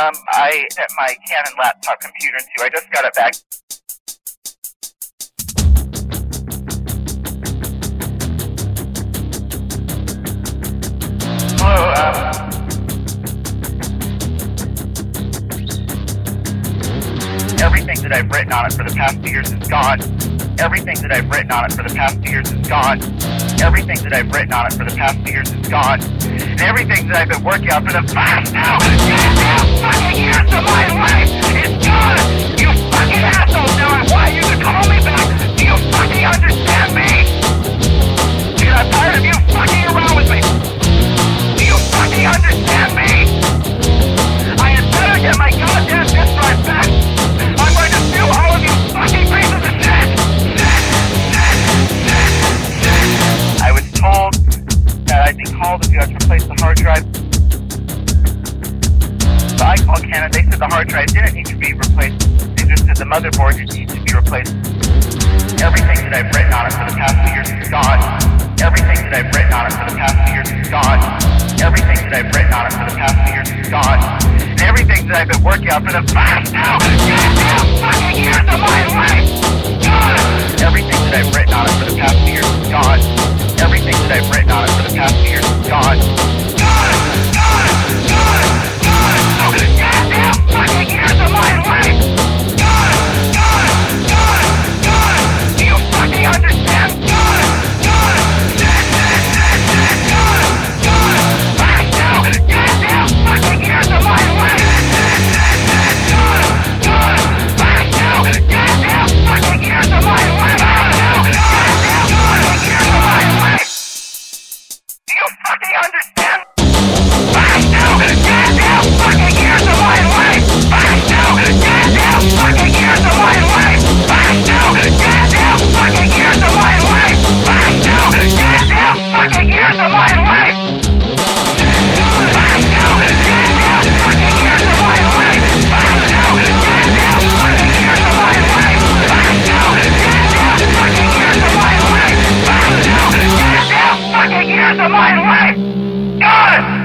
I at my Canon laptop computer too. I just got it back. Hello, everything that I've written on it for the past 2 years is gone. Everything that I've written on it for the past 2 years is gone. Everything that I've written on it for the past 2 years is gone. And everything that I've been working on for the past fucking years of my life is gone. You fucking assholes! Now I want you to call me back. Do you fucking understand me? Dude, I'm tired of you fucking around with me. Do you fucking understand me? I had better get my goddamn disk drive back. I'm going to sue all of you fucking pieces of shit. I was told that I'd be called if you had to replace the hard drive. So I called Canon. They said the hard drive didn't need to be replaced. They just said the motherboard needed to be replaced. Everything that I've written on it for the past 2 years is gone. Everything that I've written on it for the past 2 years is gone. Everything that I've written on it for the past 2 years is gone. And everything that I've been working on for the past fucking years of my life, gone. Everything that I've written on it for the past 2 years is gone. Everything that I've written on it for the past 2 years is gone. Gone, gone, gone, gone. Goddamn fucking years of my life. Gone, gone, gone, gone. Do you fucking understand? Gone, gone, gone, gone. Right now, goddamn fucking years of my life. Gone, gone. Right now, goddamn fucking years of my life. Goddamn fucking years of my life. Do you fucking understand? Right now, goddamn fucking years of my life. Right now, goddamn fucking years of my life. Right now, goddamn fucking years of my life. Right now, goddamn fucking years of my life. Right now, goddamn fucking years of my life. Right now, goddamn fucking years of my life. Right now, goddamn fucking years of my life. Right now, goddamn fucking years of my life. God!